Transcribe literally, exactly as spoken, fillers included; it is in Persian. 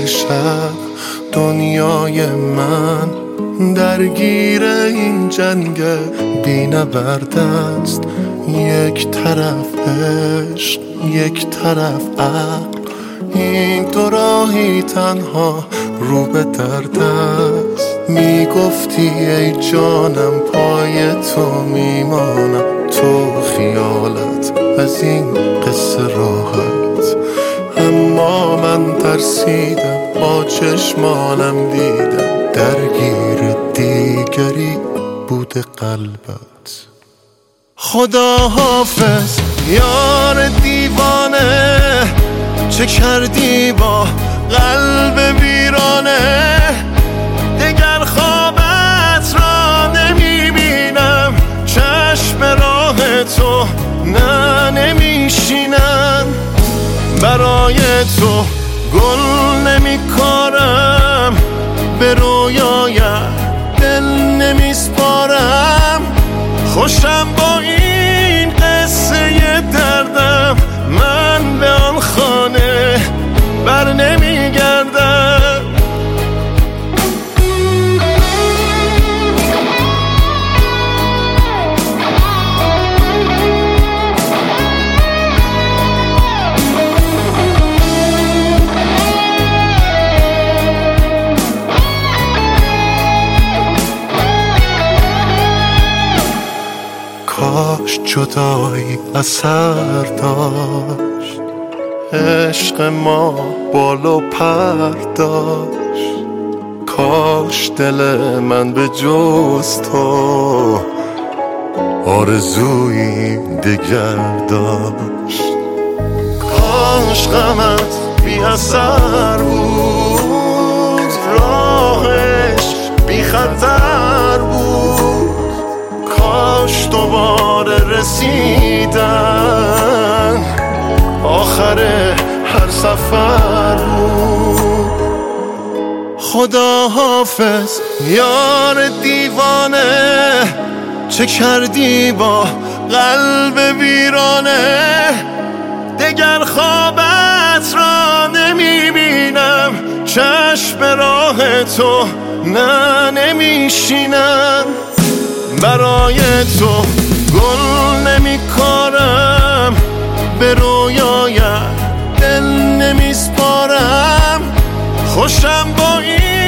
شب دنیای من درگیر این جنگ بی نبرد است. یک طرف عشق یک طرف عقل، این دو راهی تنها رو به درد است. میگفتی ای جانم پای تو میمانم، تو خیالت از این قصه راحت. اما من ترسیدم، با چشمانم دیدم درگیر دیگری بوده قلبت. خدا حافظ یار دیوانه، چه کردی با قلب ویرانه؟ دگر خوابت را نمیبینم، چشم راه تو نه نمیشینم. برای تو گل نمیکارم، به رویایم دل نمیسپارم. خوشم با این قصه دردم، من به آن خانه بر نمیگردم. کاش جدایی اثر داشت، عشق ما بال و پر داشت. کاش دل من به جز تو آرزویی دگر داشت. کاش غمت بی اثر بود، راهش بی خطر بود. کاش دوباره رسیدن آخر هر سفر بود. خدا حافظ یار دیوانه، چه کردی با قلب ویرانه؟ دگر خوابت را نمیبینم، چشم راه تو نه نمیشینم. برای تو گل نمیکارم، به رویایم دل نمیسپارم. خوشم با این